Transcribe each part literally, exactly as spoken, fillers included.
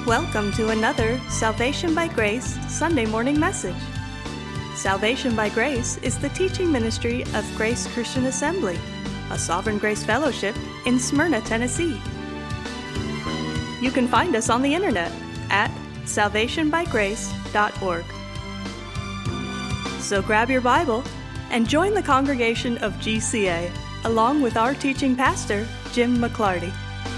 Welcome to another Salvation by Grace Sunday morning message. Salvation by Grace is the teaching ministry of Grace Christian Assembly, a Sovereign Grace Fellowship in Smyrna, Tennessee. You can find us on the internet at salvation by grace dot org. So grab your Bible and join the congregation of G C A along with our teaching pastor, Jim McClarty.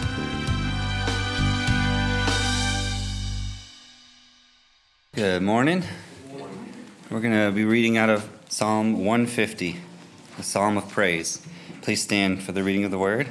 Good morning. We're going to be reading out of Psalm one fifty, the Psalm of Praise. Please stand for the reading of the word.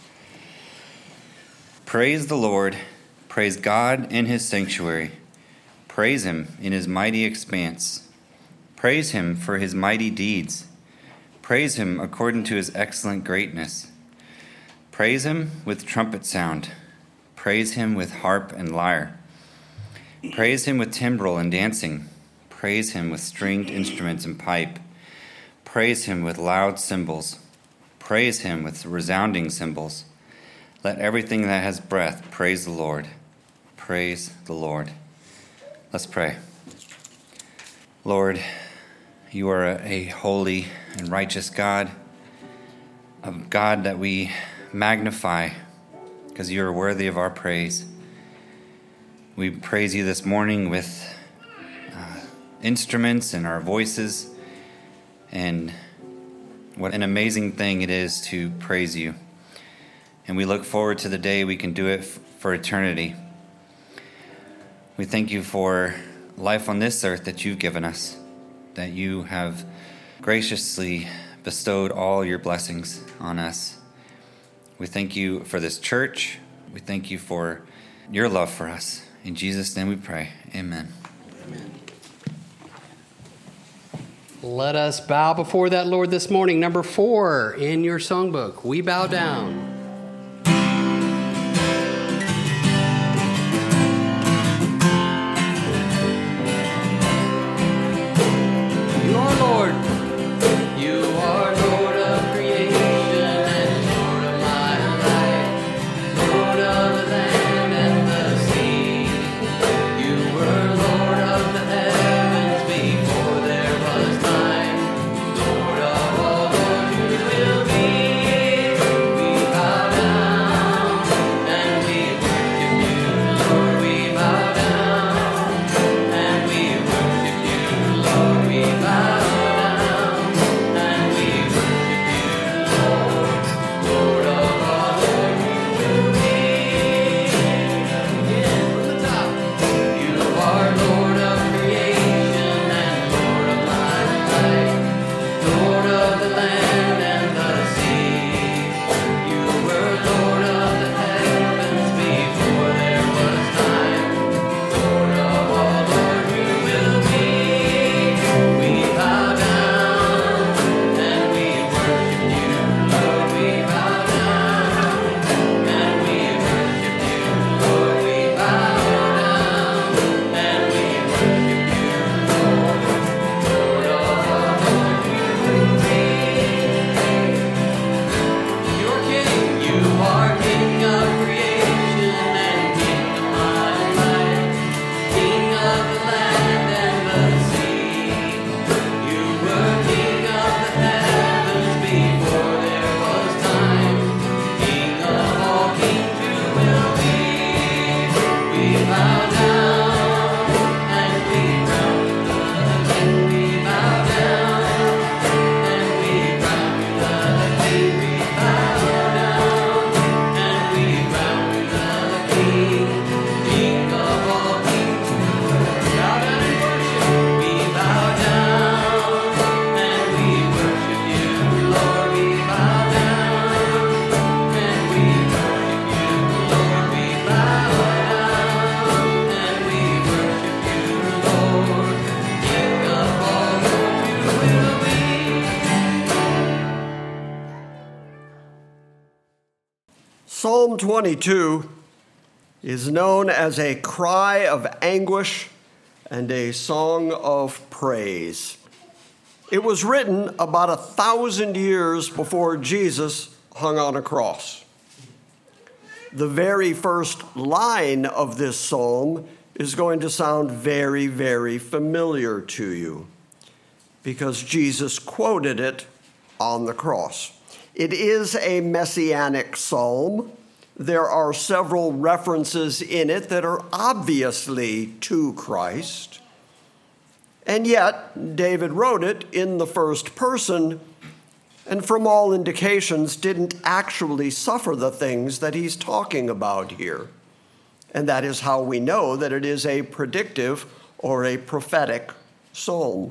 Praise the Lord. Praise God in his sanctuary. Praise him in his mighty expanse. Praise him for his mighty deeds. Praise him according to his excellent greatness. Praise him with trumpet sound. Praise him with harp and lyre. Praise him with timbrel and dancing. Praise him with stringed instruments and pipe. Praise him with loud cymbals. Praise him with resounding cymbals. Let everything that has breath praise the Lord. Praise the Lord. Let's pray. Lord, you are a holy and righteous God, a God that we magnify because you are worthy of our praise. We praise you this morning with uh, instruments and our voices, and what an amazing thing it is to praise you. And we look forward to the day we can do it f- for eternity. We thank you for life on this earth that you've given us, that you have graciously bestowed all your blessings on us. We thank you for this church. We thank you for your love for us. In Jesus' name we pray. Amen. Amen. Let us bow before that Lord this morning. Number four in your songbook, We Bow Down. You are Lord. You are Lord of creation and Lord of my life, Lord of the land and the sea. You were Lord of the heavens before there was time, Lord of all, Lord, you will be. We bow down and we worship you, Lord, we bow down and we worship you, Lord, we bow down and we worship you, Lord, Lord of all, Lord, you will be. Again from the top. You are Lord of creation and Lord of my life, Lord of the land and the sea. You were Lord of the heavens before there was time, Lord of all, Lord, you will be. We bow down and we worship you, Lord, we bow down and we worship you, Lord, we bow down and we worship you, Lord, Lord of all, Lord, you will be. You're King, you are King of creation and King of my life, King of the land and the sea. You were King of the heavens before there was time, King of all kings you will be. We bow down and we crown you the King. We bow down and we crown you the King. We bow down and we crown you the King, King of all kings. Bow down and worship. We bow down and we worship you, Lord. We bow down and we worship you, Lord. We bow down and we worship you, Lord. King of all, Lord, you will be. Psalm twenty-two is known as a cry of anguish and a song of praise. It was written about a thousand years before Jesus hung on a cross. the very first line of this psalm is going to sound very, very familiar to you because Jesus quoted it on the cross. It is a messianic psalm. There are several references in it that are obviously to Christ. And yet, David wrote it in the first person, and from all indications, didn't actually suffer the things that he's talking about here. And that is how we know that it is a predictive or a prophetic psalm.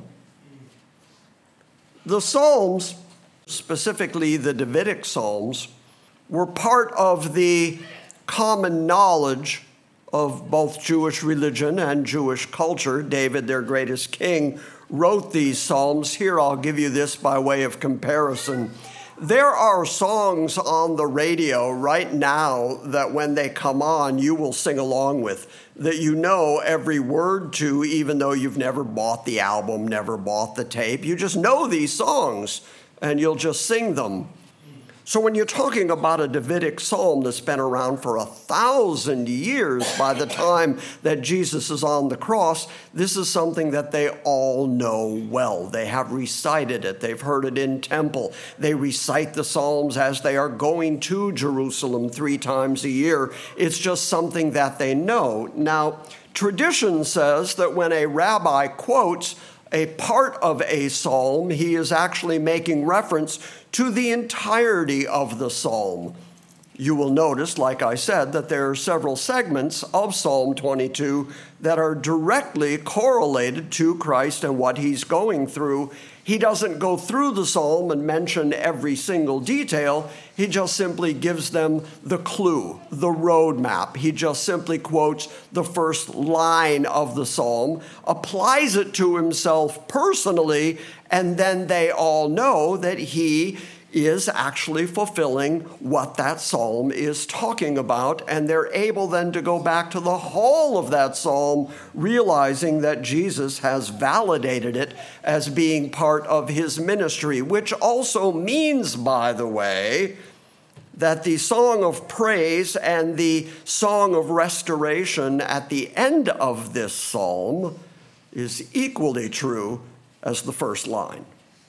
The Psalms, specifically the Davidic Psalms, were part of the common knowledge of both Jewish religion and Jewish culture. David, their greatest king, wrote these psalms. Here, I'll give you this by way of comparison. There are songs on the radio right now that when they come on, you will sing along with, that you know every word to, even though you've never bought the album, never bought the tape. You just know these songs, and you'll just sing them. So when you're talking about a Davidic psalm that's been around for a thousand years by the time that Jesus is on the cross, this is something that they all know well. They have recited it. They've heard it in temple. They recite the psalms as they are going to Jerusalem three times a year. It's just something that they know. Now, tradition says that when a rabbi quotes a part of a psalm, he is actually making reference to the entirety of the psalm. You will notice, like I said, that there are several segments of Psalm twenty-two that are directly correlated to Christ and what he's going through. He doesn't go through the psalm and mention every single detail. He just simply gives them the clue, the roadmap. He just simply quotes the first line of the psalm, applies it to himself personally, and then they all know that he is actually fulfilling what that psalm is talking about, and they're able then to go back to the whole of that psalm, realizing that Jesus has validated it as being part of his ministry, which also means, by the way, that the song of praise and the song of restoration at the end of this psalm is equally true as the first line.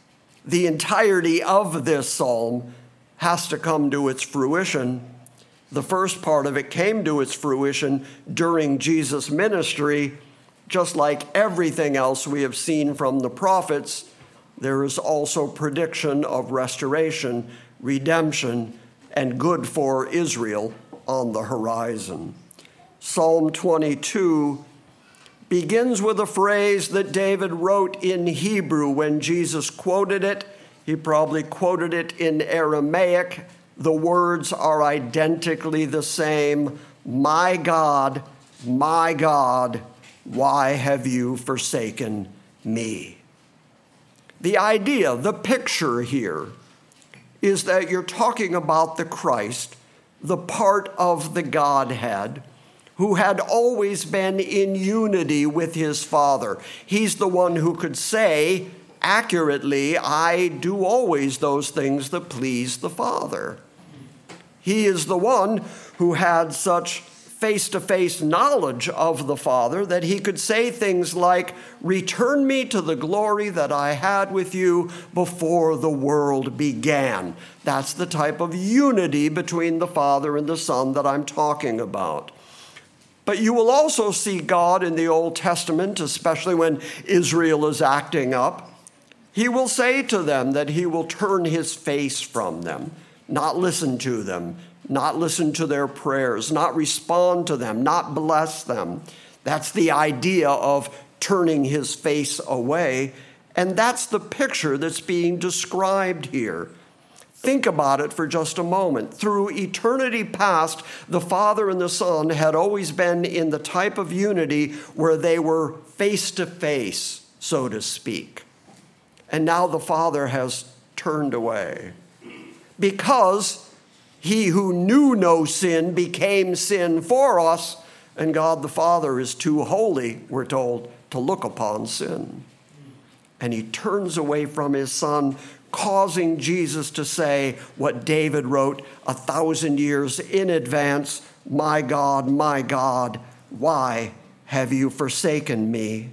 The entirety of this psalm has to come to its fruition. The first part of it came to its fruition during Jesus' ministry. Just like everything else we have seen from the prophets, there is also prediction of restoration, redemption, and good for Israel on the horizon. Psalm twenty-two begins with a phrase that David wrote in Hebrew when Jesus quoted it. He probably quoted it in Aramaic. The words are identically the same. My God, my God, why have you forsaken me? The idea, the picture here, is that you're talking about the Christ, the part of the Godhead, who had always been in unity with his Father. He's the one who could say accurately, I do always those things that please the Father. He is the one who had such face-to-face knowledge of the Father that he could say things like, return me to the glory that I had with you before the world began. That's the type of unity between the Father and the Son that I'm talking about. But you will also see God in the Old Testament, especially when Israel is acting up. He will say to them that he will turn his face from them, not listen to them, not listen to their prayers, not respond to them, not bless them. That's the idea of turning his face away. And that's the picture that's being described here. Think about it for just a moment. Through eternity past, the Father and the Son had always been in the type of unity where they were face to face, so to speak. And now the Father has turned away because he who knew no sin became sin for us, and God the Father is too holy, we're told, to look upon sin. And he turns away from his Son, causing Jesus to say what David wrote a thousand years in advance, "My God, my God, why have you forsaken me?"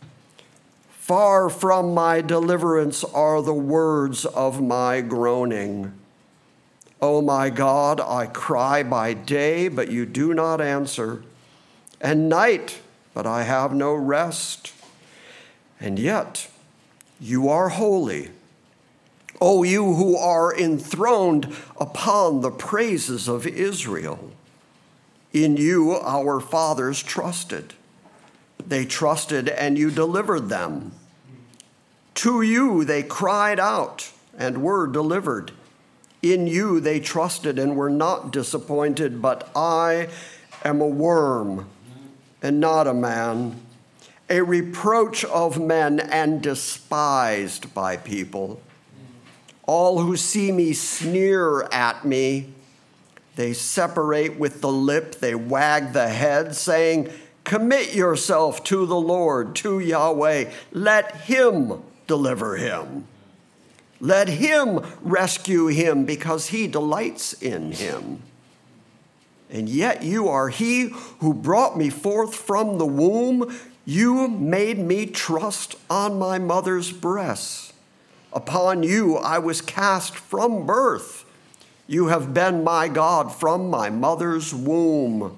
Far from my deliverance are the words of my groaning. O my God, I cry by day, but you do not answer, and night, but I have no rest. And yet you are holy, O you who are enthroned upon the praises of Israel. In you our fathers trusted. They trusted, and you delivered them. To you they cried out and were delivered. In you they trusted and were not disappointed, but I am a worm and not a man, a reproach of men and despised by people. All who see me sneer at me. They separate with the lip, they wag the head, saying, "Commit yourself to the Lord, to Yahweh. Let him deliver him. Let him rescue him, because he delights in him." And yet you are he who brought me forth from the womb. You made me trust on my mother's breast. Upon you I was cast from birth. You have been my God from my mother's womb.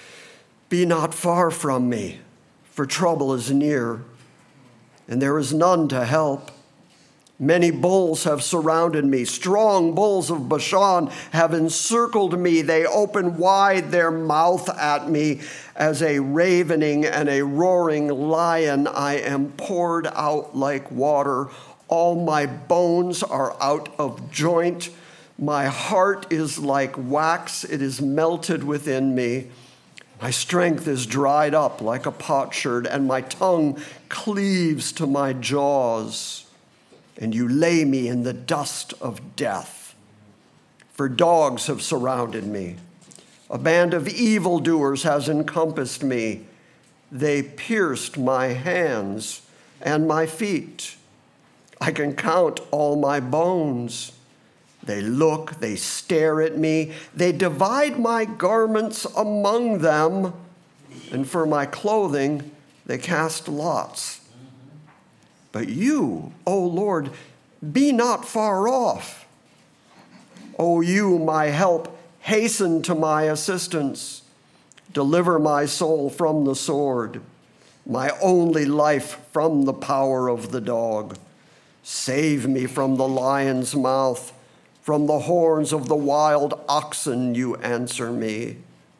Be not far from me, for trouble is near, and there is none to help. Many bulls have surrounded me. Strong bulls of Bashan have encircled me. They open wide their mouth at me. As a ravening and a roaring lion, I am poured out like water. All my bones are out of joint. My heart is like wax. It is melted within me. My strength is dried up like a potsherd, and my tongue cleaves to my jaws. And you lay me in the dust of death. For dogs have surrounded me. A band of evildoers has encompassed me. They pierced my hands and my feet. I can count all my bones. They look, they stare at me. They divide my garments among them, and for my clothing they cast lots. But you, O Lord, be not far off. O you, my help, hasten to my assistance. Deliver my soul from the sword, my only life from the power of the dog. Save me from the lion's mouth. From the horns of the wild oxen you answer me.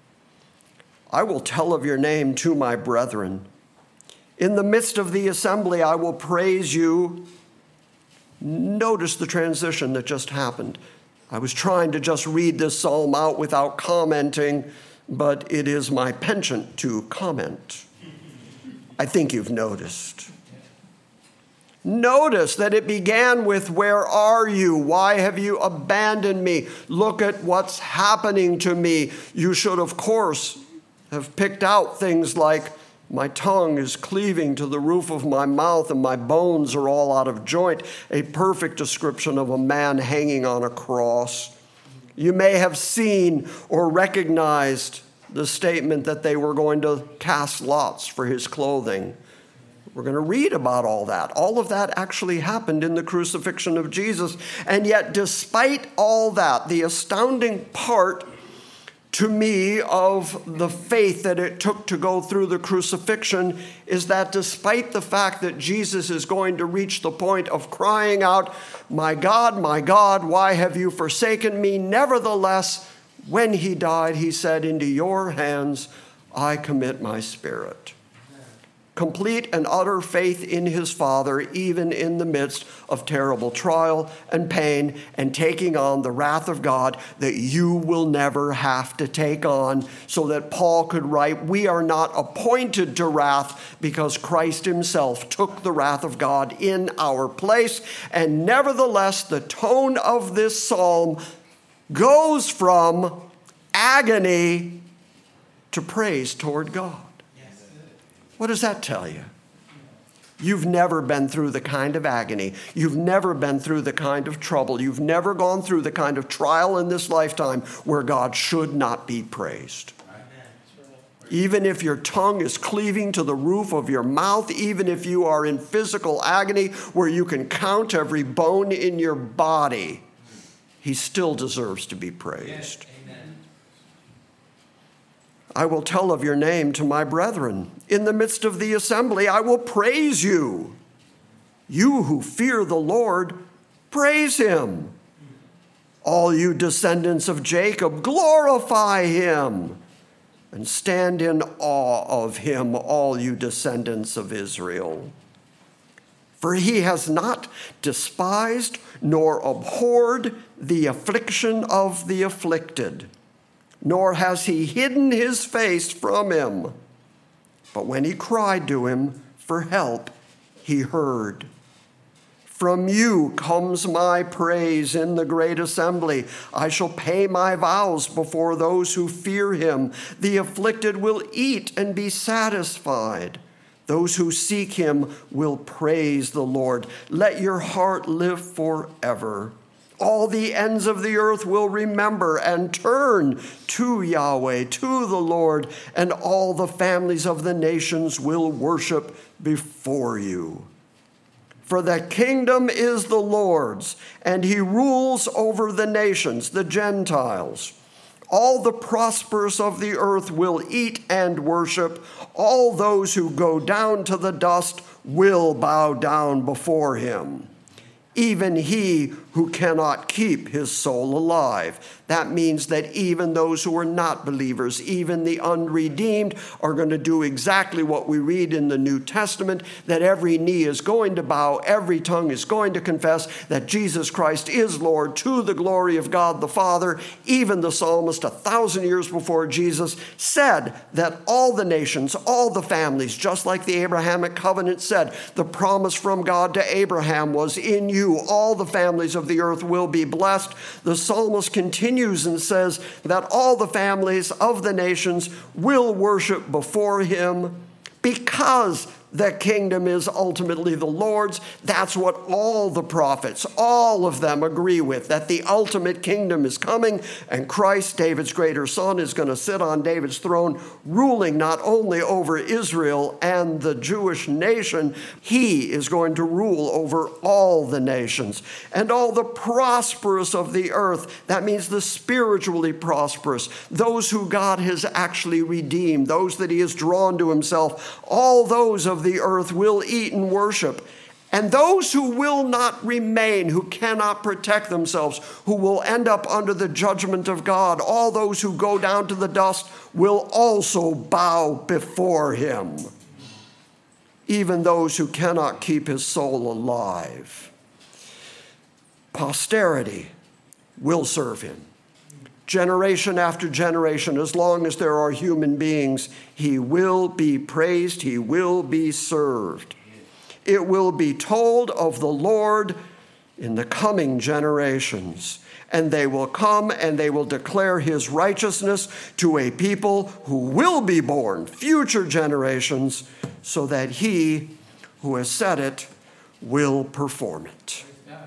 I will tell of your name to my brethren. In the midst of the assembly, I will praise you. Notice the transition that just happened. I was trying to just read this psalm out without commenting, but it is my penchant to comment. I think you've noticed. Notice that it began with, "Where are you? Why have you abandoned me? Look at what's happening to me." You should, of course, have picked out things like, "My tongue is cleaving to the roof of my mouth, and my bones are all out of joint," a perfect description of a man hanging on a cross. You may have seen or recognized the statement that they were going to cast lots for his clothing. We're going to read about all that. All of that actually happened in the crucifixion of Jesus. And yet, despite all that, the astounding part to me of the faith that it took to go through the crucifixion is that despite the fact that Jesus is going to reach the point of crying out, "My God, my God, why have you forsaken me?" nevertheless, when he died, he said, "Into your hands I commit my spirit." Complete and utter faith in his Father, even in the midst of terrible trial and pain and taking on the wrath of God that you will never have to take on, so that Paul could write, "We are not appointed to wrath because Christ himself took the wrath of God in our place." And nevertheless, the tone of this psalm goes from agony to praise toward God. What does that tell you? You've never been through the kind of agony. You've never been through the kind of trouble. You've never gone through the kind of trial in this lifetime where God should not be praised. Even if your tongue is cleaving to the roof of your mouth, even if you are in physical agony where you can count every bone in your body, he still deserves to be praised. I will tell of your name to my brethren. In the midst of the assembly, I will praise you. You who fear the Lord, praise him. All you descendants of Jacob, glorify him. And stand in awe of him, all you descendants of Israel. For he has not despised nor abhorred the affliction of the afflicted, nor has he hidden his face from him. But when he cried to him for help, he heard. From you comes my praise in the great assembly. I shall pay my vows before those who fear him. The afflicted will eat and be satisfied. Those who seek him will praise the Lord. Let your heart live forever. All the ends of the earth will remember and turn to Yahweh, to the Lord, and all the families of the nations will worship before you. For the kingdom is the Lord's, and he rules over the nations, the Gentiles. All the prosperous of the earth will eat and worship. All those who go down to the dust will bow down before him. Even he who cannot keep his soul alive. That means that even those who are not believers, even the unredeemed, are going to do exactly what we read in the New Testament, that every knee is going to bow, every tongue is going to confess that Jesus Christ is Lord to the glory of God the Father. Even the psalmist, a thousand years before Jesus, said that all the nations, all the families, just like the Abrahamic covenant said, the promise from God to Abraham was, in you all the families of the earth will be blessed. The psalmist continues and says that all the families of the nations will worship before him because the kingdom is ultimately the Lord's. That's what all the prophets, all of them agree with, that the ultimate kingdom is coming, and Christ, David's greater son, is going to sit on David's throne, ruling not only over Israel and the Jewish nation, he is going to rule over all the nations. And all the prosperous of the earth, that means the spiritually prosperous, those who God has actually redeemed, those that he has drawn to himself, all those of the earth will eat and worship. And those who will not remain, who cannot protect themselves, who will end up under the judgment of God, all those who go down to the dust will also bow before him. Even those who cannot keep his soul alive. Posterity will serve him. Generation after generation, as long as there are human beings, he will be praised, he will be served. It will be told of the Lord in the coming generations, and they will come and they will declare his righteousness to a people who will be born, future generations, so that he who has said it will perform it.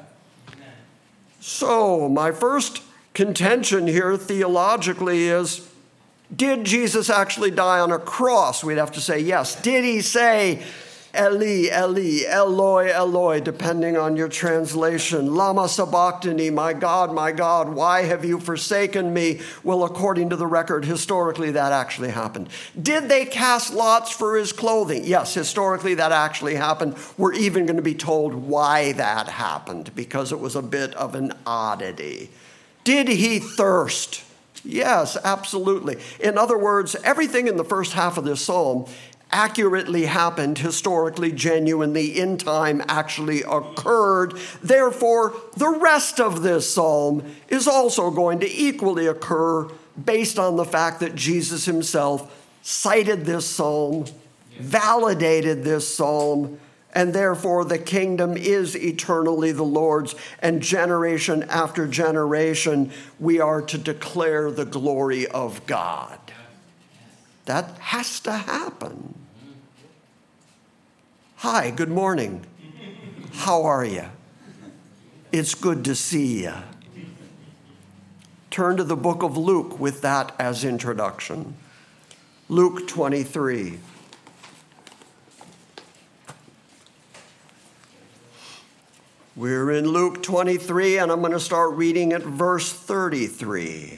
So, my first contention here theologically is, did Jesus actually die on a cross? We'd have to say yes. Did he say, Eli, Eli, Eloi, Eloi, depending on your translation, Lama sabachthani, my God, my God, why have you forsaken me? Well, according to the record, historically, that actually happened. Did they cast lots for his clothing? Yes, historically, that actually happened. We're even going to be told why that happened, because it was a bit of an oddity. Did he thirst? Yes, absolutely. In other words, everything in the first half of this psalm accurately happened, historically, genuinely, in time, actually occurred. Therefore, the rest of this psalm is also going to equally occur based on the fact that Jesus himself cited this psalm, validated this psalm, and therefore the kingdom is eternally the Lord's, and generation after generation we are to declare the glory of God. That has to happen. Hi, good morning. How are you? It's good to see you. Turn to the book of Luke with that as introduction. Luke twenty-three. We're in Luke twenty-three, and I'm going to start reading at verse thirty-three.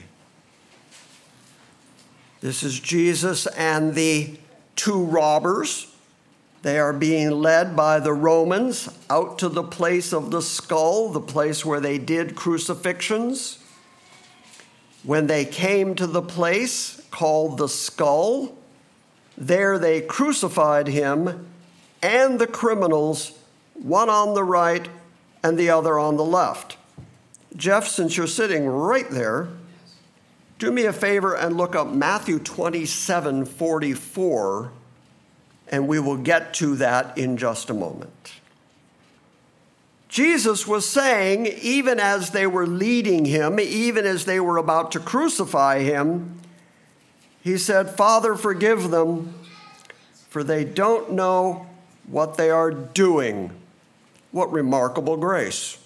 This is Jesus and the two robbers. They are being led by the Romans out to the place of the skull, the place where they did crucifixions. When they came to the place called the skull, there they crucified him and the criminals, one on the right and the other on the left. Jeff, since you're sitting right there, do me a favor and look up Matthew twenty-seven forty-four, and we will get to that in just a moment. Jesus was saying, even as they were leading him, even as they were about to crucify him, he said, Father, forgive them, for they don't know what they are doing. What remarkable grace.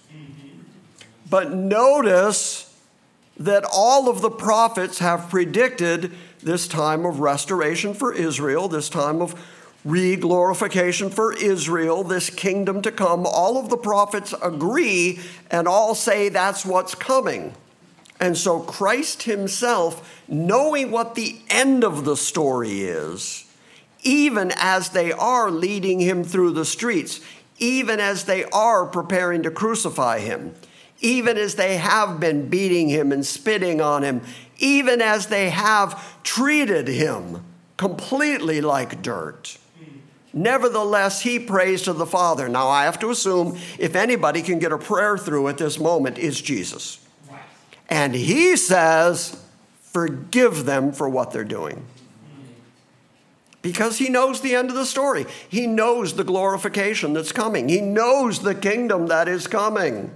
But notice that all of the prophets have predicted this time of restoration for Israel, this time of re-glorification for Israel, this kingdom to come. All of the prophets agree and all say that's what's coming. And so Christ himself, knowing what the end of the story is, even as they are leading him through the streets, even as they are preparing to crucify him, even as they have been beating him and spitting on him, even as they have treated him completely like dirt, nevertheless, he prays to the Father. Now, I have to assume if anybody can get a prayer through at this moment, it's Jesus. And he says, forgive them for what they're doing. Because he knows the end of the story. He knows the glorification that's coming. He knows the kingdom that is coming.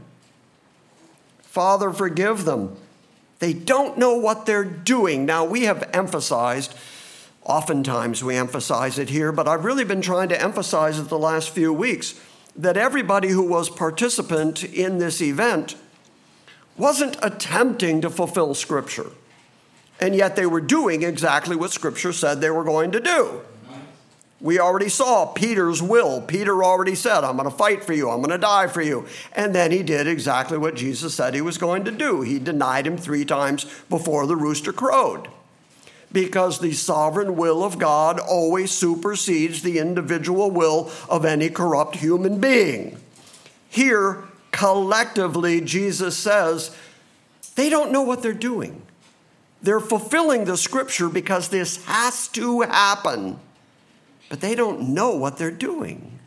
Father, forgive them. They don't know what they're doing. Now, we have emphasized, oftentimes we emphasize it here, but I've really been trying to emphasize it the last few weeks, that everybody who was participant in this event wasn't attempting to fulfill Scripture. And yet they were doing exactly what Scripture said they were going to do. We already saw Peter's will. Peter already said, I'm going to fight for you. I'm going to die for you. And then he did exactly what Jesus said he was going to do. He denied him three times before the rooster crowed. Because the sovereign will of God always supersedes the individual will of any corrupt human being. Here, collectively, Jesus says, they don't know what they're doing. They're fulfilling the Scripture because this has to happen, but they don't know what they're doing.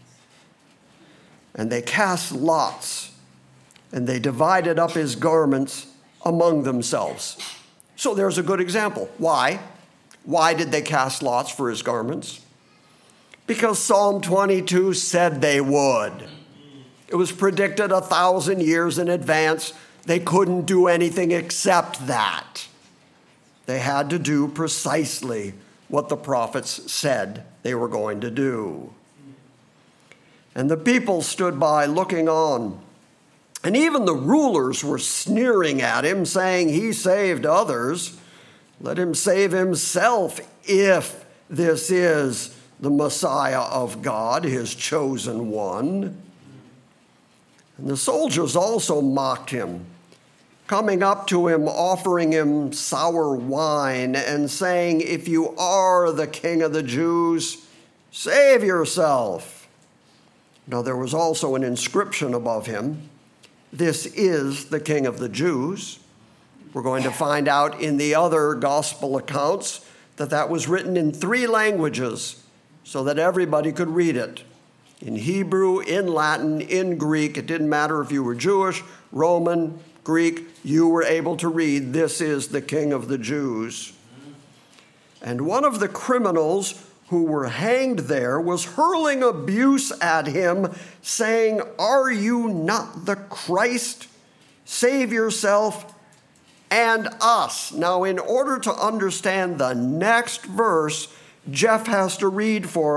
And they cast lots, and they divided up his garments among themselves. So there's a good example. Why? Why did they cast lots for his garments? Because Psalm twenty-two said they would. It was predicted a thousand years in advance. They couldn't do anything except that. They had to do precisely what the prophets said they were going to do. And the people stood by looking on. And even the rulers were sneering at him, saying, he saved others. Let him save himself if this is the Messiah of God, his chosen one. And the soldiers also mocked him, coming up to him, offering him sour wine, and saying, if you are the King of the Jews, save yourself. Now there was also an inscription above him, this is the King of the Jews. We're going to find out in the other gospel accounts that that was written in three languages so that everybody could read it. In Hebrew, in Latin, in Greek. It didn't matter if you were Jewish, Roman, Greek, you were able to read, this is the King of the Jews. And one of the criminals who were hanged there was hurling abuse at him, saying, are you not the Christ? Save yourself and us. Now, in order to understand the next verse, Jeff has to read for us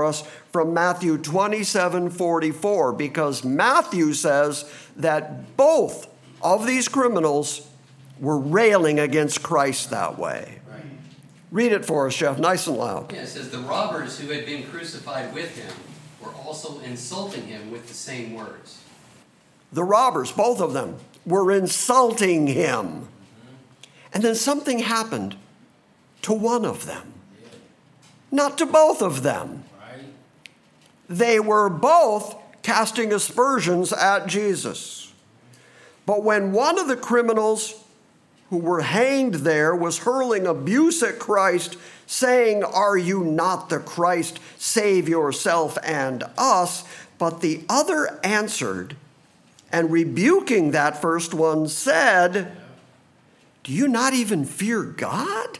from Matthew twenty-seven forty-four, because Matthew says that both of these criminals were railing against Christ that way. Right. Read it for us, Jeff, nice and loud. Yeah, it says, the robbers who had been crucified with him were also insulting him with the same words. The robbers, both of them, were insulting him. Mm-hmm. And then something happened to one of them, yeah. Not to both of them. Right. They were both casting aspersions at Jesus. But when one of the criminals who were hanged there was hurling abuse at Christ, saying, "Are you not the Christ? Save yourself and us." But the other answered, and rebuking that first one, said, "Do you not even fear God,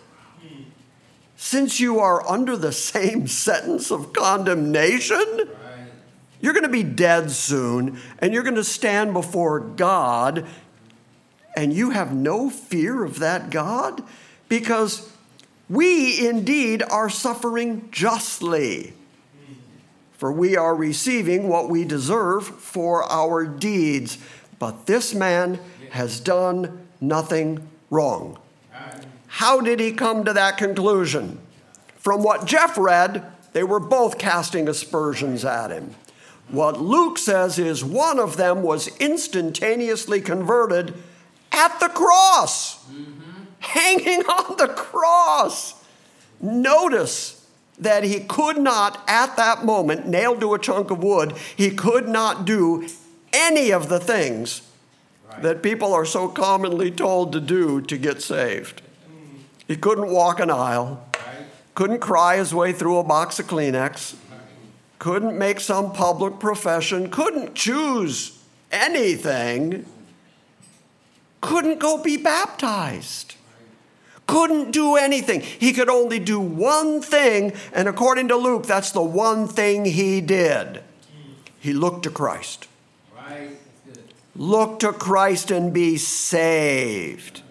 since you are under the same sentence of condemnation?" You're going to be dead soon, and you're going to stand before God, and you have no fear of that God? Because we indeed are suffering justly, for we are receiving what we deserve for our deeds. But this man has done nothing wrong. How did he come to that conclusion? From what Jeff read, they were both casting aspersions at him. What Luke says is one of them was instantaneously converted at the cross, mm-hmm. hanging on the cross. Notice that he could not, at that moment, nailed to a chunk of wood, he could not do any of the things right. that people are so commonly told to do to get saved. Mm. He couldn't walk an aisle, right. couldn't cry his way through a box of Kleenex, couldn't make some public profession, couldn't choose anything, couldn't go be baptized, couldn't do anything. He could only do one thing, and according to Luke, that's the one thing he did. He looked to Christ. Right. Look to Christ and be saved.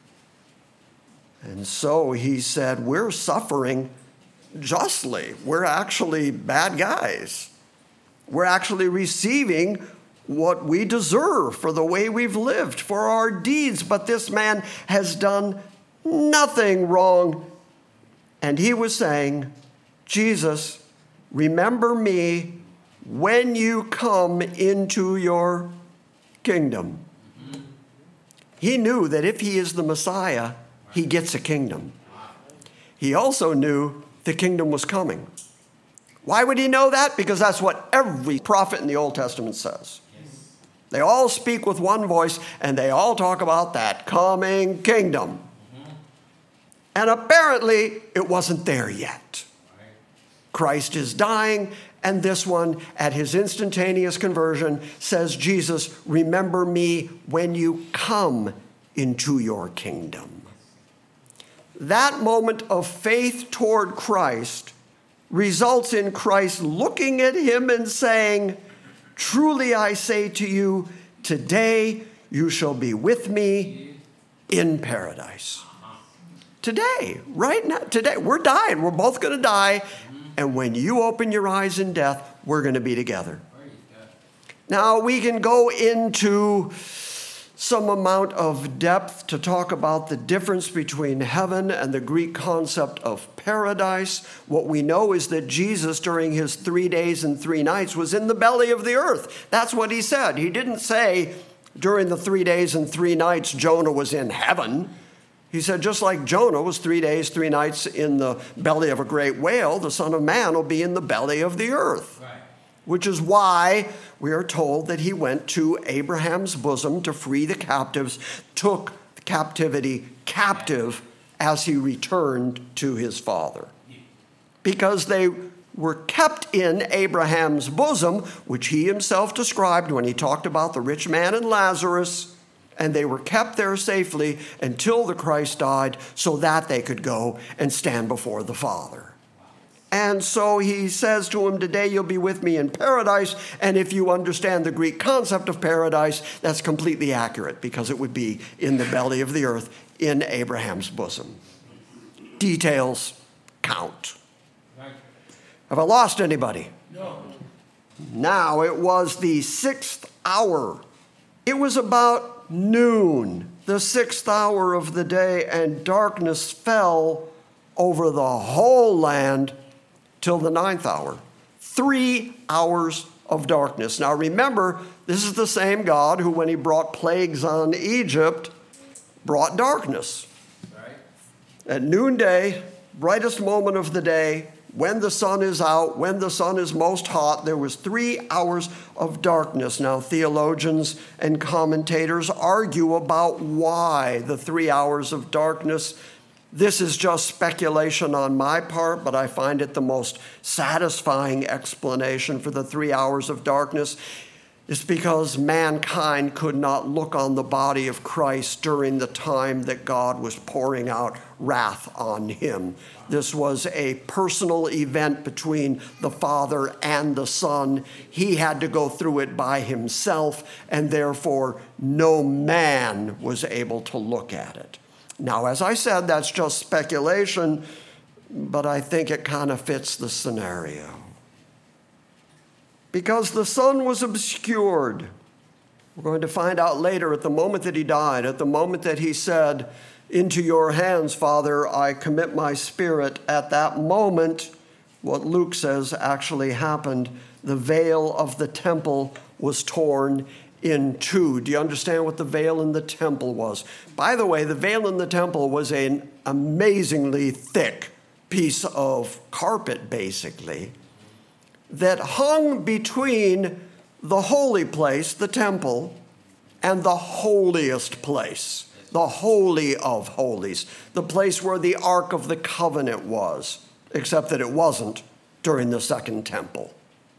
And so he said, we're suffering justly. We're actually bad guys. We're actually receiving what we deserve for the way we've lived, for our deeds. But this man has done nothing wrong. And he was saying, Jesus, remember me when you come into your kingdom. Mm-hmm. He knew that if he is the Messiah, he gets a kingdom. He also knew the kingdom was coming. Why would he know that? Because that's what every prophet in the Old Testament says. Yes. They all speak with one voice, and they all talk about that coming kingdom. Mm-hmm. And apparently, it wasn't there yet. Right. Christ is dying, and this one, at his instantaneous conversion, says, Jesus, remember me when you come into your kingdom. That moment of faith toward Christ results in Christ looking at him and saying, truly I say to you, today you shall be with me in paradise. Today, right now, today, we're dying. We're both going to die. And when you open your eyes in death, we're going to be together. Now, we can go into some amount of depth to talk about the difference between heaven and the Greek concept of paradise. What we know is that Jesus, during his three days and three nights, was in the belly of the earth. That's what he said. He didn't say during the three days and three nights Jonah was in heaven. He said just like Jonah was three days, three nights in the belly of a great whale, the Son of Man will be in the belly of the earth. Right. Which is why we are told that he went to Abraham's bosom to free the captives, took the captivity captive as he returned to his father. Because they were kept in Abraham's bosom, which he himself described when he talked about the rich man and Lazarus, and they were kept there safely until the Christ died so that they could go and stand before the Father. And so he says to him, today you'll be with me in paradise. And if you understand the Greek concept of paradise, that's completely accurate because it would be in the belly of the earth in Abraham's bosom. Details count. Have I lost anybody? No. Now it was the sixth hour. It was about noon, the sixth hour of the day, and darkness fell over the whole land till the ninth hour. Three hours of darkness. Now remember, this is the same God who, when he brought plagues on Egypt, brought darkness. Right. At noonday, brightest moment of the day, when the sun is out, when the sun is most hot, there was three hours of darkness. Now, theologians and commentators argue about why the three hours of darkness. This is just speculation on my part, but I find it the most satisfying explanation for the three hours of darkness. It's because mankind could not look on the body of Christ during the time that God was pouring out wrath on him. This was a personal event between the Father and the Son. He had to go through it by himself, and therefore no man was able to look at it. Now, as I said, that's just speculation, but I think it kind of fits the scenario. Because the sun was obscured. We're going to find out later, at the moment that he died, at the moment that he said, "Into your hands, Father, I commit my spirit," at that moment, what Luke says actually happened. The veil of the temple was torn in two. Do you understand what the veil in the temple was? By the way, the veil in the temple was an amazingly thick piece of carpet, basically, that hung between the holy place, the temple, and the holiest place, the Holy of Holies, the place where the Ark of the Covenant was, except that it wasn't during the Second Temple.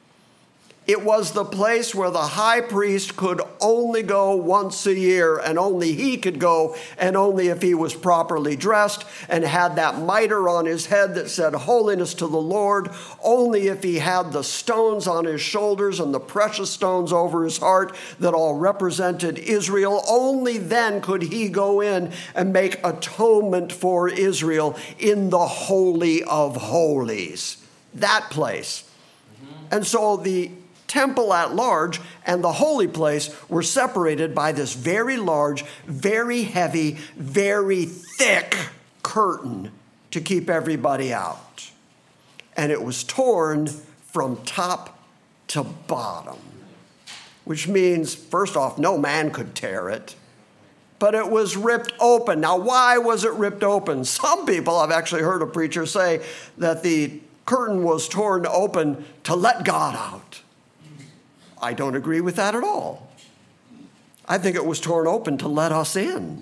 It was the place where the high priest could only go once a year, and only he could go, and only if he was properly dressed and had that mitre on his head that said "Holiness to the Lord," only if he had the stones on his shoulders and the precious stones over his heart that all represented Israel. Only then could he go in and make atonement for Israel in the Holy of Holies, that place. And so the temple at large and the holy place were separated by this very large, very heavy, very thick curtain to keep everybody out. And it was torn from top to bottom, which means, first off, no man could tear it, but it was ripped open. Now, why was it ripped open? Some people, I've actually heard a preacher say that the curtain was torn open to let God out. I don't agree with that at all. I think it was torn open to let us in.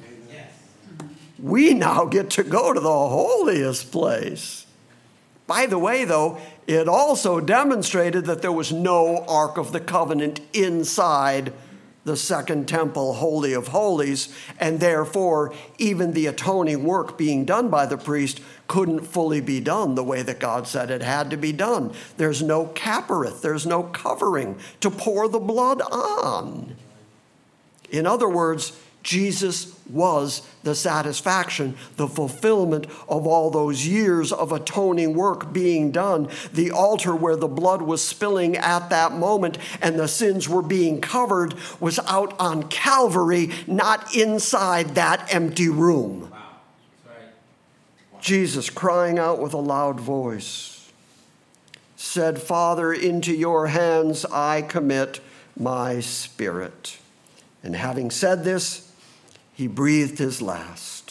We now get to go to the holiest place. By the way, though, it also demonstrated that there was no Ark of the Covenant inside the Second Temple, Holy of Holies, and therefore even the atoning work being done by the priest couldn't fully be done the way that God said it had to be done. There's no capareth, there's no covering to pour the blood on. In other words, Jesus was the satisfaction, the fulfillment of all those years of atoning work being done. The altar where the blood was spilling at that moment and the sins were being covered was out on Calvary, not inside that empty room. Wow. That's right. Jesus, crying out with a loud voice, said, "Father, into your hands I commit my spirit." And having said this, he breathed his last.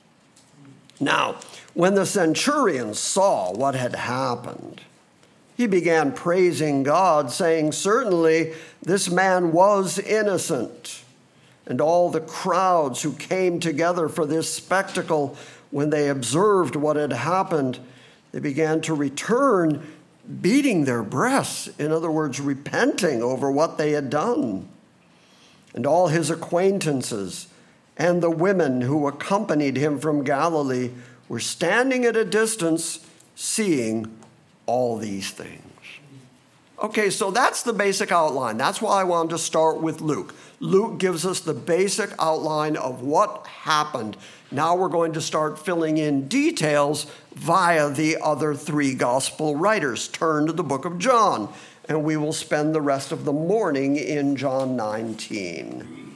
Now, when the centurion saw what had happened, he began praising God, saying, "Certainly this man was innocent." And all the crowds who came together for this spectacle, when they observed what had happened, they began to return, beating their breasts, in other words, repenting over what they had done. And all his acquaintances and the women who accompanied him from Galilee were standing at a distance, seeing all these things. Okay, so that's the basic outline. That's why I wanted to start with Luke. Luke gives us the basic outline of what happened. Now we're going to start filling in details via the other three gospel writers. Turn to the book of John, and we will spend the rest of the morning in John nineteen.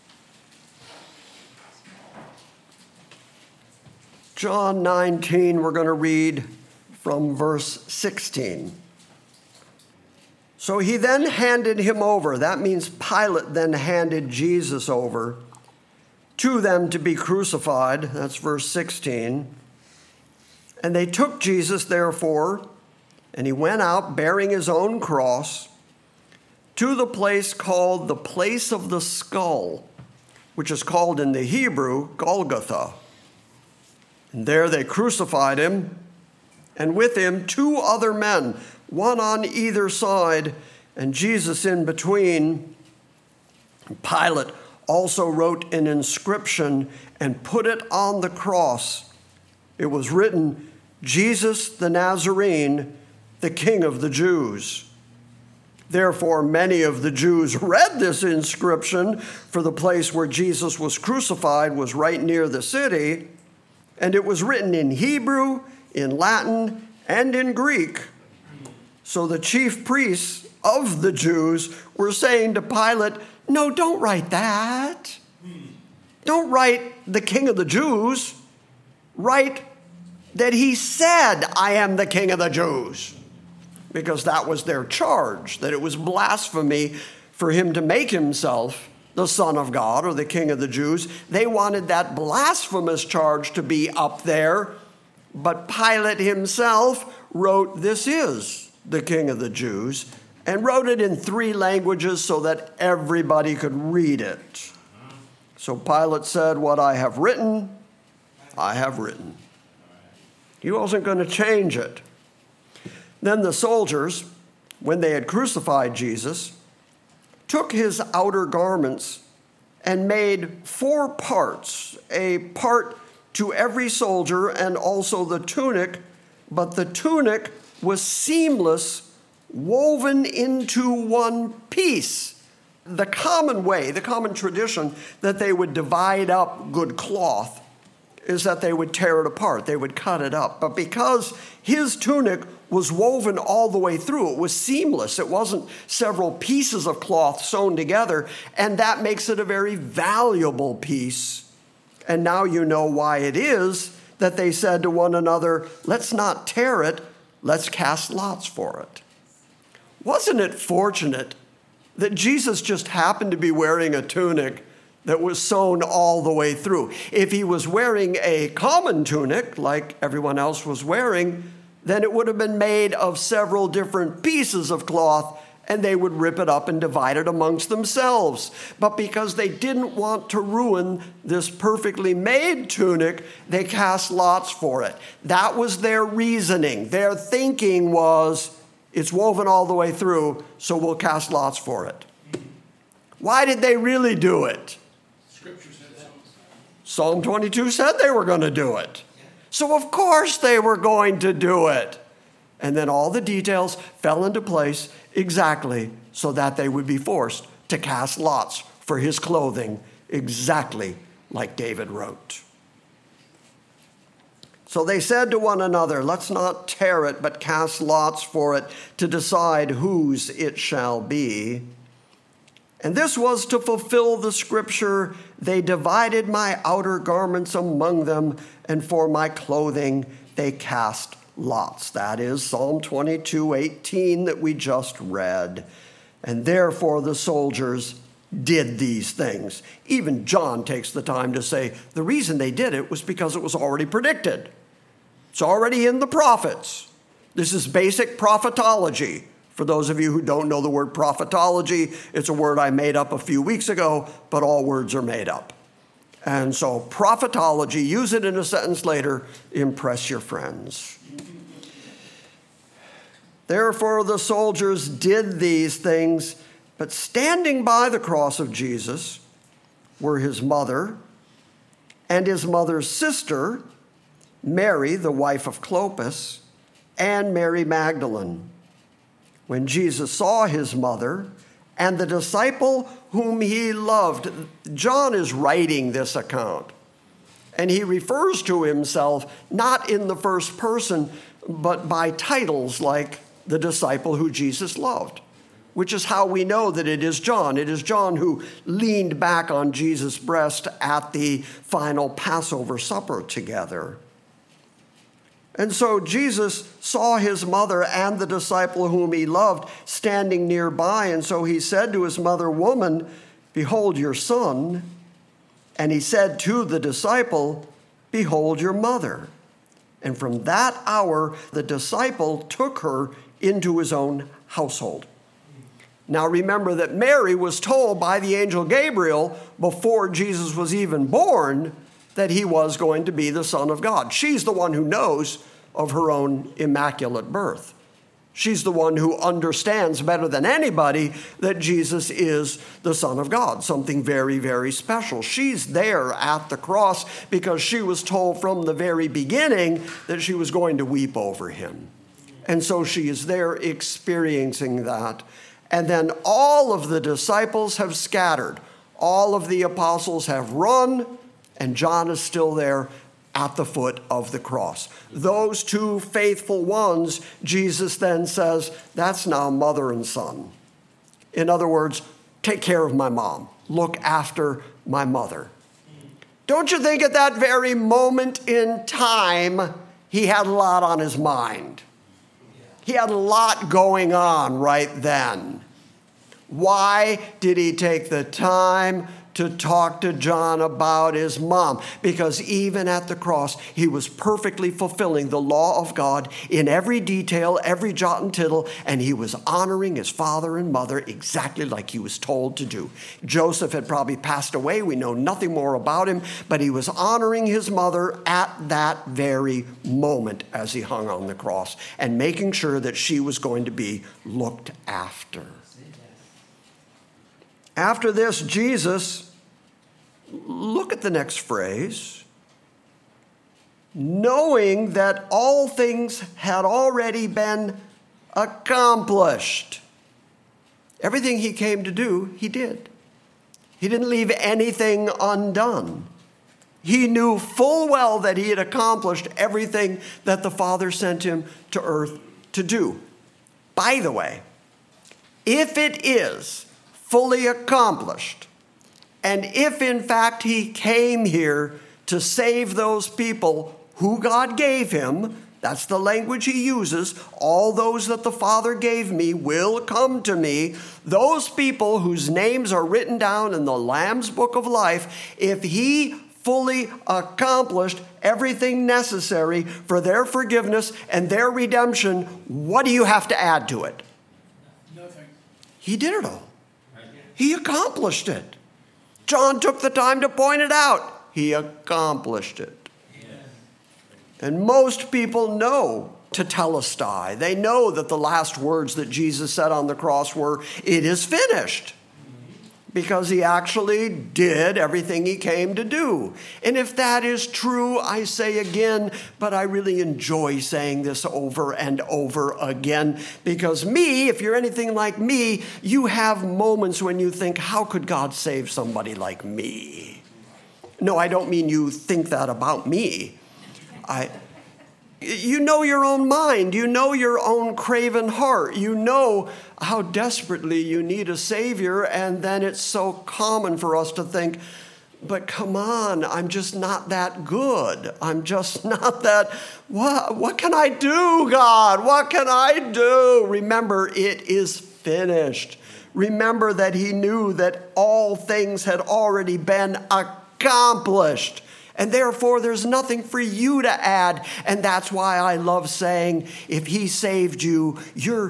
John nineteen, we're going to read from verse sixteen. So he then handed him over. That means Pilate then handed Jesus over to them to be crucified. That's verse sixteen. And they took Jesus, therefore, and he went out bearing his own cross to the place called the place of the skull, which is called in the Hebrew Golgotha. And there they crucified him, and with him two other men, one on either side, and Jesus in between. Pilate also wrote an inscription and put it on the cross. It was written, Jesus the Nazarene, the King of the Jews. Therefore, many of the Jews read this inscription, for the place where Jesus was crucified was right near the city, and it was written in Hebrew, in Latin, and in Greek. So the chief priests of the Jews were saying to Pilate, no, don't write that. Don't write the King of the Jews. Write that he said, I am the King of the Jews. Because that was their charge, that it was blasphemy for him to make himself the Son of God or the King of the Jews. They wanted that blasphemous charge to be up there. But Pilate himself wrote, this is the King of the Jews, and wrote it in three languages so that everybody could read it. So Pilate said, what I have written, I have written. He wasn't going to change it. Then the soldiers, when they had crucified Jesus, took his outer garments and made four parts, a part to every soldier and also the tunic, but the tunic was seamless, woven into one piece. The common way, the common tradition that they would divide up good cloth is that they would tear it apart, they would cut it up. But because his tunic was woven all the way through, it was seamless, it wasn't several pieces of cloth sewn together, and that makes it a very valuable piece. And now you know why it is that they said to one another, let's not tear it, let's cast lots for it. Wasn't it fortunate that Jesus just happened to be wearing a tunic that was sewn all the way through? If he was wearing a common tunic like everyone else was wearing, then it would have been made of several different pieces of cloth, and they would rip it up and divide it amongst themselves. But because they didn't want to ruin this perfectly made tunic, they cast lots for it. That was their reasoning. Their thinking was, it's woven all the way through, so we'll cast lots for it. Why did they really do it? Scripture said that. Psalm twenty-two said they were going to do it. So of course they were going to do it. And then all the details fell into place exactly so that they would be forced to cast lots for his clothing, exactly like David wrote. So they said to one another, let's not tear it, but cast lots for it to decide whose it shall be. And this was to fulfill the scripture, they divided my outer garments among them, and for my clothing they cast lots. That is Psalm twenty-two eighteen that we just read. And therefore the soldiers did these things. Even John takes the time to say the reason they did it was because it was already predicted. It's already in the prophets. This is basic prophetology. For those of you who don't know the word prophetology, it's a word I made up a few weeks ago, but all words are made up. And so prophetology, use it in a sentence later, impress your friends. Therefore the soldiers did these things, but standing by the cross of Jesus were his mother and his mother's sister, Mary, the wife of Clopas, and Mary Magdalene. When Jesus saw his mother and the disciple whom he loved, John is writing this account. And he refers to himself not in the first person, but by titles like the disciple who Jesus loved, which is how we know that it is John. It is John who leaned back on Jesus' breast at the final Passover supper together. And so Jesus saw his mother and the disciple whom he loved standing nearby. And so he said to his mother, "Woman, behold your son." And he said to the disciple, "Behold your mother." And from that hour, the disciple took her into his own household. Now remember that Mary was told by the angel Gabriel before Jesus was even born that he was going to be the Son of God. She's the one who knows of her own immaculate birth. She's the one who understands better than anybody that Jesus is the Son of God, something very, very special. She's there at the cross because she was told from the very beginning that she was going to weep over him. And so she is there experiencing that. And then all of the disciples have scattered. All of the apostles have run, and John is still there at the foot of the cross. Those two faithful ones, Jesus then says, that's now mother and son. In other words, take care of my mom. Look after my mother. Don't you think at that very moment in time, he had a lot on his mind? He had a lot going on right then. Why did he take the time to talk to John about his mom? Because even at the cross, he was perfectly fulfilling the law of God in every detail, every jot and tittle, and he was honoring his father and mother exactly like he was told to do. Joseph had probably passed away. We know nothing more about him, but he was honoring his mother at that very moment as he hung on the cross and making sure that she was going to be looked after. After this, Jesus, look at the next phrase, knowing that all things had already been accomplished. Everything he came to do, he did. He didn't leave anything undone. He knew full well that he had accomplished everything that the Father sent him to earth to do. By the way, if it is fully accomplished, and if in fact he came here to save those people who God gave him, that's the language he uses, all those that the Father gave me will come to me, those people whose names are written down in the Lamb's Book of Life, if he fully accomplished everything necessary for their forgiveness and their redemption, what do you have to add to it? Nothing. He did it all. He accomplished it. John took the time to point it out. He accomplished it. Yes. And most people know tetelestai. They know that the last words that Jesus said on the cross were, "It is finished." Because he actually did everything he came to do. And if that is true, I say again, but I really enjoy saying this over and over again. Because me, if you're anything like me, you have moments when you think, how could God save somebody like me? No, I don't mean you think that about me. I... You know your own mind. You know your own craven heart. You know how desperately you need a Savior, and then it's so common for us to think, but come on, I'm just not that good. I'm just not that, what, what can I do, God? What can I do? Remember, it is finished. Remember that he knew that all things had already been accomplished. And therefore, there's nothing for you to add. And that's why I love saying, if he saved you, you're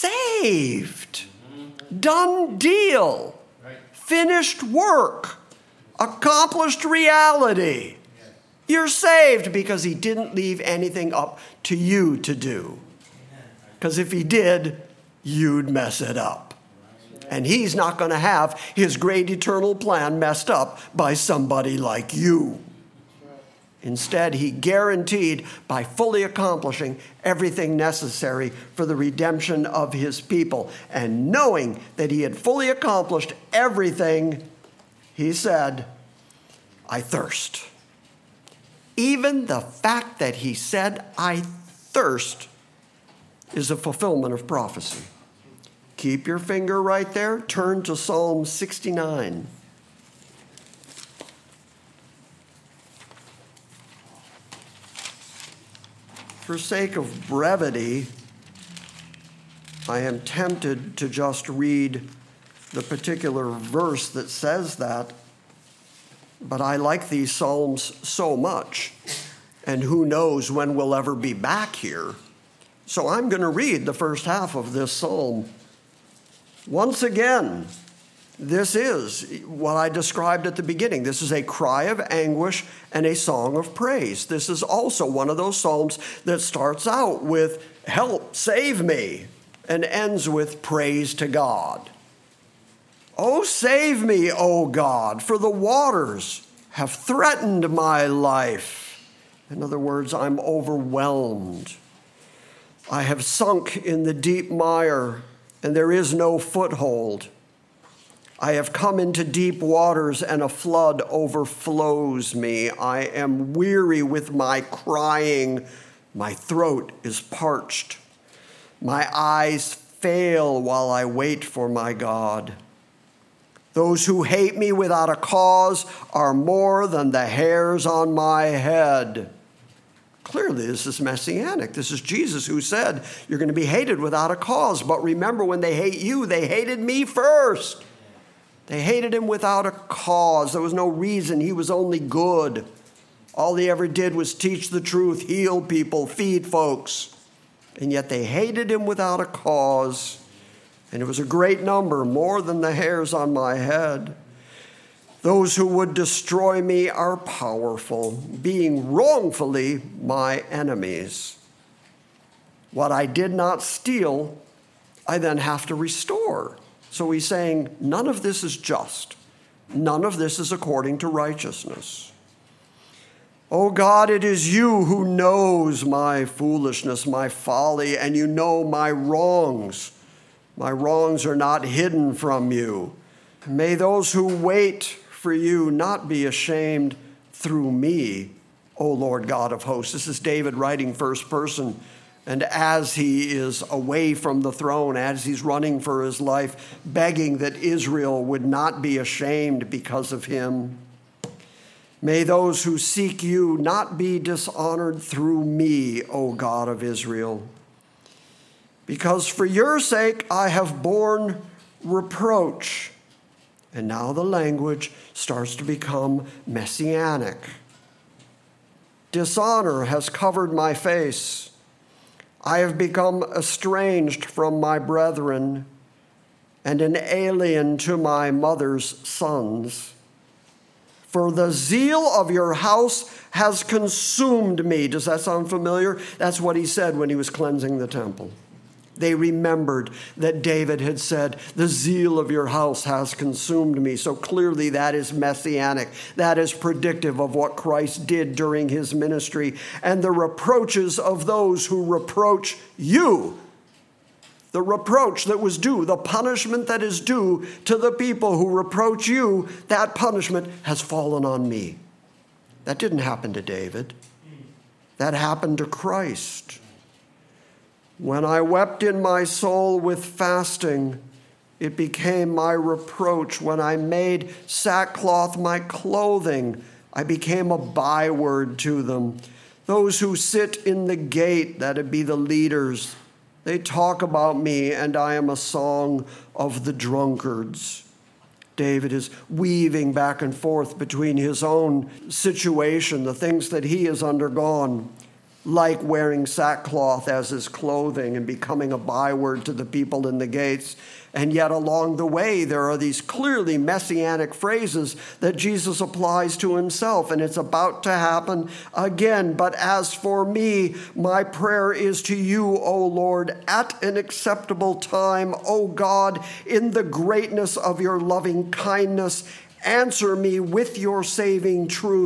saved. Mm-hmm. Done deal. Right. Finished work. Accomplished reality. Yeah. You're saved because he didn't leave anything up to you to do. Because if he did, you'd mess it up. And he's not going to have his great eternal plan messed up by somebody like you. Instead, he guaranteed by fully accomplishing everything necessary for the redemption of his people. And knowing that he had fully accomplished everything, he said, I thirst. Even the fact that he said, I thirst, is a fulfillment of prophecy. Keep your finger right there. Turn to Psalm sixty-nine. For sake of brevity, I am tempted to just read the particular verse that says that, but I like these Psalms so much, and who knows when we'll ever be back here. So I'm going to read the first half of this Psalm. Once again, this is what I described at the beginning. This is a cry of anguish and a song of praise. This is also one of those psalms that starts out with, help, save me, and ends with praise to God. Oh, save me, O God, for the waters have threatened my life. In other words, I'm overwhelmed. I have sunk in the deep mire, and there is no foothold. I have come into deep waters, and a flood overflows me. I am weary with my crying. My throat is parched. My eyes fail while I wait for my God. Those who hate me without a cause are more than the hairs on my head. Clearly, this is messianic. This is Jesus who said, you're going to be hated without a cause. But remember, when they hate you, they hated me first. They hated him without a cause. There was no reason. He was only good. All he ever did was teach the truth, heal people, feed folks. And yet they hated him without a cause. And it was a great number, more than the hairs on my head. Those who would destroy me are powerful, being wrongfully my enemies. What I did not steal, I then have to restore. So he's saying, none of this is just. None of this is according to righteousness. Oh God, it is you who knows my foolishness, my folly, and you know my wrongs. My wrongs are not hidden from you. May those who wait for you not be ashamed through me, O Lord God of hosts. This is David writing first person. And as he is away from the throne, as he's running for his life, begging that Israel would not be ashamed because of him. May those who seek you not be dishonored through me, O God of Israel. Because for your sake I have borne reproach. And now the language starts to become messianic. Dishonor has covered my face. I have become estranged from my brethren and an alien to my mother's sons. For the zeal of your house has consumed me. Does that sound familiar? That's what he said when he was cleansing the temple. They remembered that David had said, the zeal of your house has consumed me. So clearly that is messianic. That is predictive of what Christ did during his ministry. And the reproaches of those who reproach you, the reproach that was due, the punishment that is due to the people who reproach you, that punishment has fallen on me. That didn't happen to David. That happened to Christ. When I wept in my soul with fasting, it became my reproach. When I made sackcloth my clothing, I became a byword to them. Those who sit in the gate, that'd be the leaders, they talk about me, and I am a song of the drunkards. David is weaving back and forth between his own situation, the things that he has undergone, like wearing sackcloth as his clothing and becoming a byword to the people in the gates. And yet along the way, there are these clearly messianic phrases that Jesus applies to himself, and it's about to happen again. But as for me, my prayer is to you, O Lord, at an acceptable time, O God, in the greatness of your loving kindness. Answer me with your saving truth.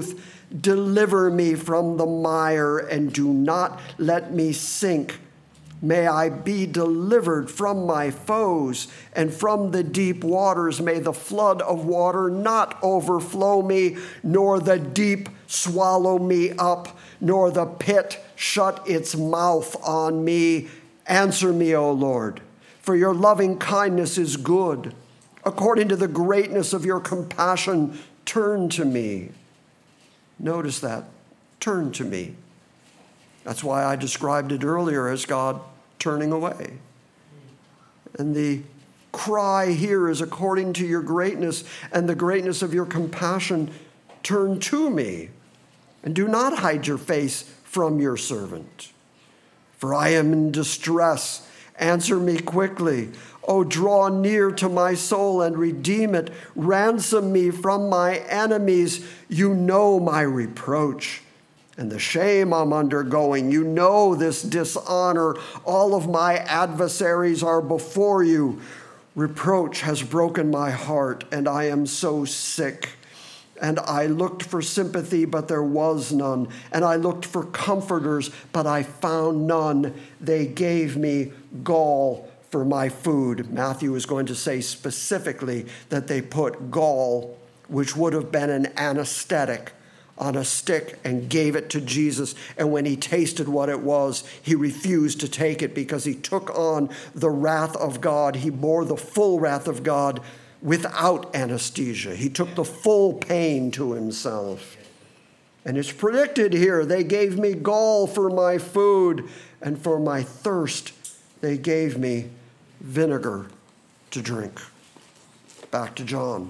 Deliver me from the mire and do not let me sink. May I be delivered from my foes and from the deep waters. May the flood of water not overflow me, nor the deep swallow me up, nor the pit shut its mouth on me. Answer me, O Lord, for your loving kindness is good. According to the greatness of your compassion, turn to me. Notice that. Turn to me. That's why I described it earlier as God turning away. And the cry here is, according to your greatness and the greatness of your compassion, turn to me, and do not hide your face from your servant. For I am in distress. Answer me quickly. Oh, draw near to my soul and redeem it. Ransom me from my enemies. You know my reproach and the shame I'm undergoing. You know this dishonor. All of my adversaries are before you. Reproach has broken my heart, and I am so sick. And I looked for sympathy, but there was none. And I looked for comforters, but I found none. They gave me gall for my food. Matthew is going to say specifically that they put gall, which would have been an anesthetic, on a stick and gave it to Jesus. And when he tasted what it was, he refused to take it because he took on the wrath of God. He bore the full wrath of God without anesthesia. He took the full pain to himself. And it's predicted here, they gave me gall for my food, and for my thirst they gave me vinegar to drink. Back to John.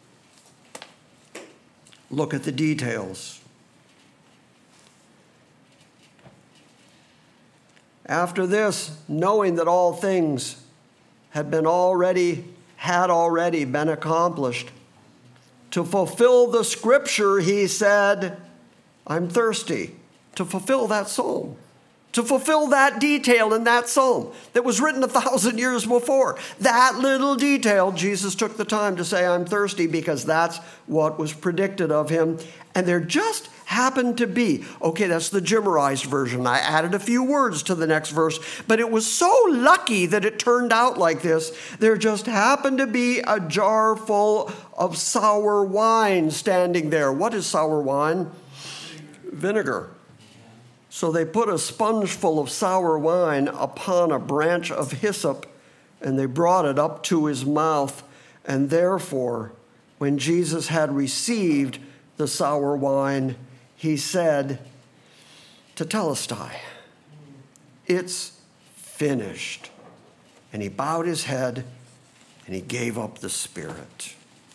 Look at the details. After this, knowing that all things had been already, had already been accomplished, to fulfill the scripture, he said, I'm thirsty. To fulfill that psalm. To fulfill that detail in that psalm that was written a thousand years before. That little detail, Jesus took the time to say, I'm thirsty, because that's what was predicted of him. And there just happened to be, okay, that's the Jimmerized version. I added a few words to the next verse, but it was so lucky that it turned out like this. There just happened to be a jar full of sour wine standing there. What is sour wine? Vinegar. So they put a sponge full of sour wine upon a branch of hyssop, and they brought it up to his mouth. And therefore, when Jesus had received the sour wine, he said, Tetelestai, it's finished. And he bowed his head, and he gave up the spirit.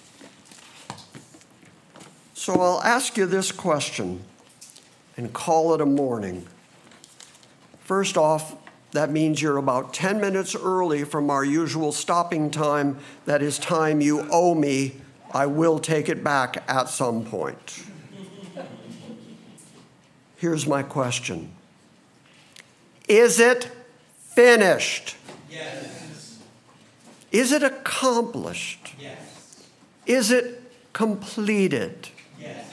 So I'll ask you this question and call it a morning. First off, that means you're about ten minutes early from our usual stopping time. That is time you owe me. I will take it back at some point. Here's my question. Is it finished? Yes. Is it accomplished? Yes. Is it completed? Yes.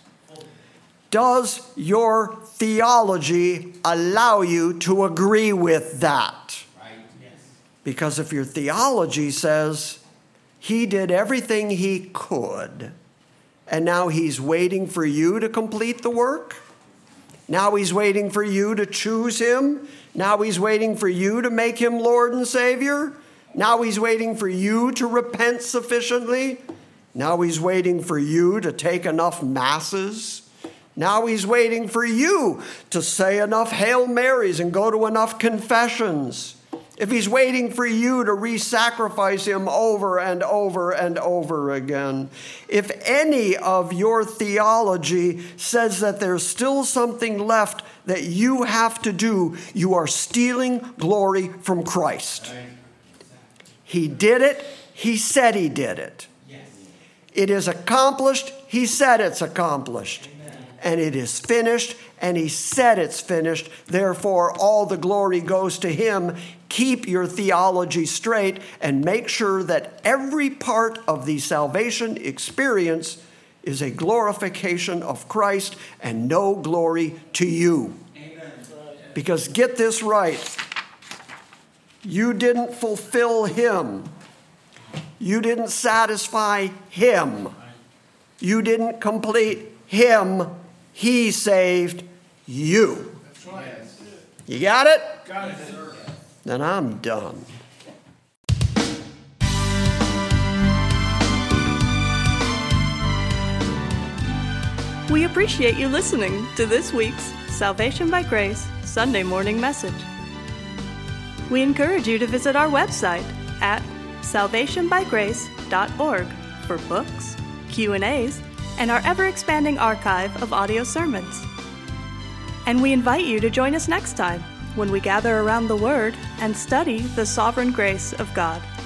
Does your theology allow you to agree with that? Right. Yes. Because if your theology says he did everything he could, and now he's waiting for you to complete the work, now he's waiting for you to choose him, now he's waiting for you to make him Lord and Savior, now he's waiting for you to repent sufficiently, now he's waiting for you to take enough masses, now he's waiting for you to say enough Hail Marys and go to enough confessions. If he's waiting for you to re-sacrifice him over and over and over again. If any of your theology says that there's still something left that you have to do, you are stealing glory from Christ. He did it. He said he did it. It is accomplished. He said it's accomplished. And it is finished, and he said it's finished. Therefore, all the glory goes to him. Keep your theology straight and make sure that every part of the salvation experience is a glorification of Christ and no glory to you. Amen. Because get this right, you didn't fulfill him. You didn't satisfy him. You didn't complete him. He saved you. That's right. You got it? Got it, sir. Then I'm done. We appreciate you listening to this week's Salvation by Grace Sunday morning message. We encourage you to visit our website at salvation by grace dot org for books, Q and A's, and our ever-expanding archive of audio sermons. And we invite you to join us next time when we gather around the Word and study the sovereign grace of God.